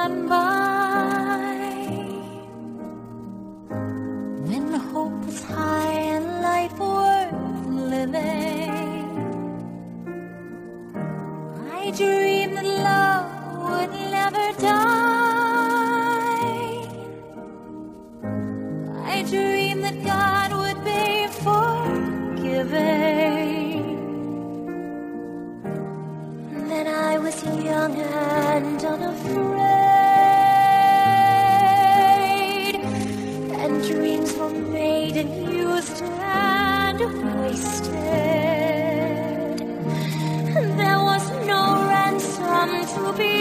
gone by, when hope was high and life worth living. I dreamed that love would never die. I dreamed that God would be forgiving. Then I was young and unafraid, and dreams were made and used and wasted. There was no ransom to be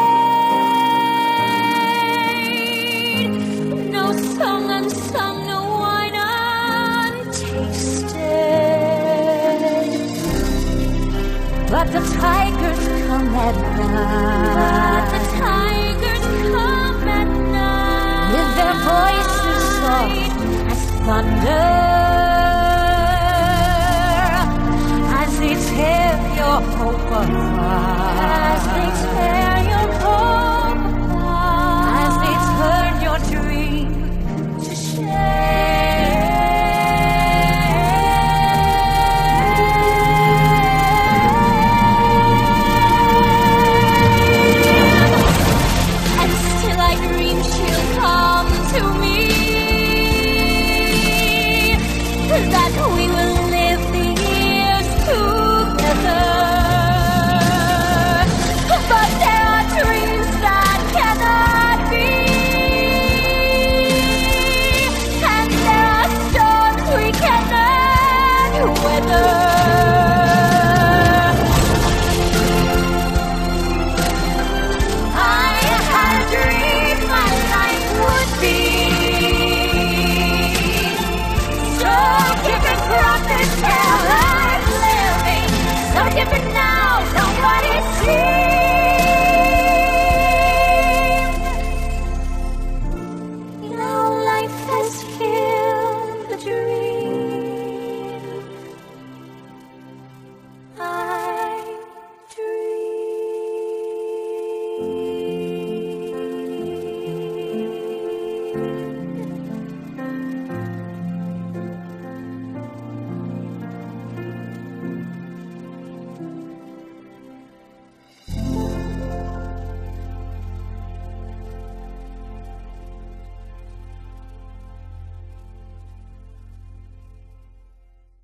paid, no song unsung, no wine untasted. But the tigers come at night. With their voices soft as thunder, as they tear your hope apart. As they tear your hope apart. As they turn your dream to shame. And still I dream she'll come to me, that we will live the years together. But there are dreams that cannot be, and there are storms we cannot weather. I had a dream my life would be so different from this hell I'm living, so different now, nobody sees.